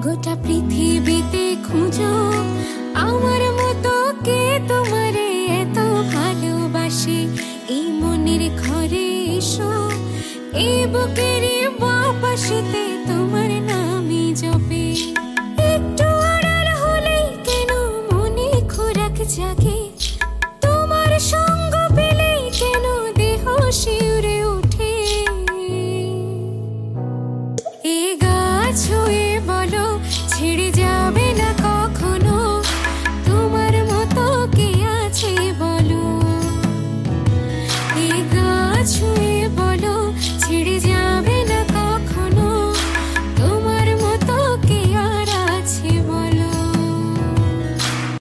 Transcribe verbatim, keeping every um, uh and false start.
গোটা পৃথিবীতে খুঁজো আমার মতো কে তোমারে এত ভালোবাসে। এই মনের ঘরে এসো, এই বুকের বাঁ পাশেতে তোমার